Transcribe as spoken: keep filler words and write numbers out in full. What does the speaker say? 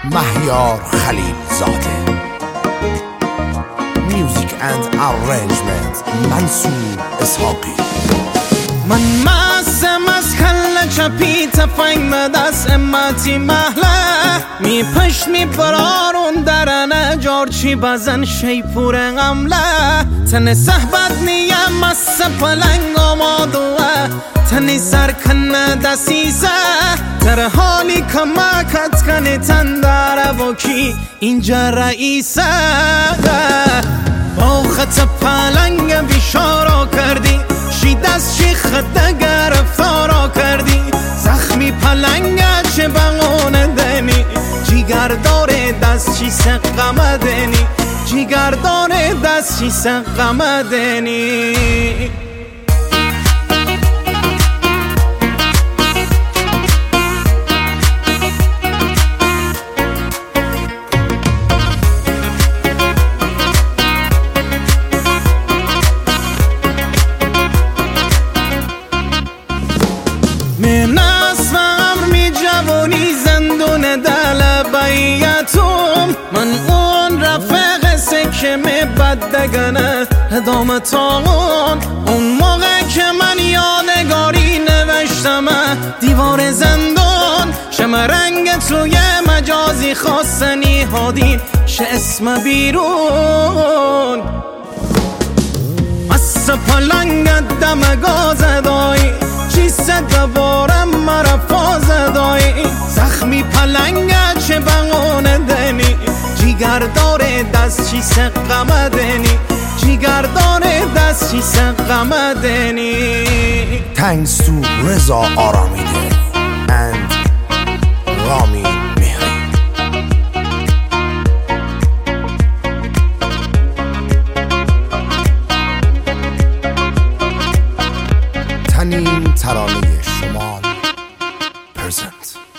مهیار خلیل زاده. میوزیک اند ارنجمنت منصور اسحاقی. من مستم از کل چپی تفنگ مدست امتی محله می پشت می برارون درنه جارچی بزن شیپور غمله تن صحبت نیم مست پلنگ آمادوه تنی سرکن دسیزه تر حالی کمکت کنی تن داره باکی اینجا رئیسه با خط پلنگ بیشارا کردی شی دست چی خط گرفتارا کردی زخمی پلنگ چه بغونه دنی جیگر داره دست چی سقمه دنی جیگر داره دست چی سقمه دنی. من از فقر می جوانی زندون دل بیتم من اون رفق سکه می بدگنه ادامتان اون موقع که من یادگاری نوشتم دیوار زندان شم رنگ توی مجازی خواستنی هادین شه اسم بیرون از پلنگ دم گاز دایی چیست دوارم مرا فاز دایی زخمی پلنگ چه بغونه دنی جیگر داره دست چی سقمه دنی جیگر داره دست چی سقمه دنی. Thanks to رضا آرامیده and رامی مهری. تنین ترانه شمال پرزنت.